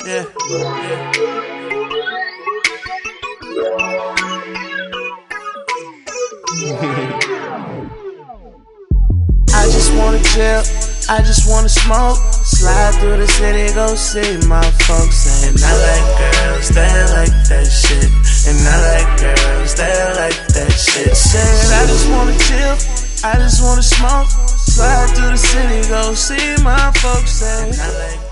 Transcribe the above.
Yeah, I just wanna chill, I just wanna smoke. Slide through the city, go see my folks. And I like girls that like that shit. And I like girls that like that shit. Said I just wanna chill, I just wanna smoke. Slide through the city, go see my folks. And I like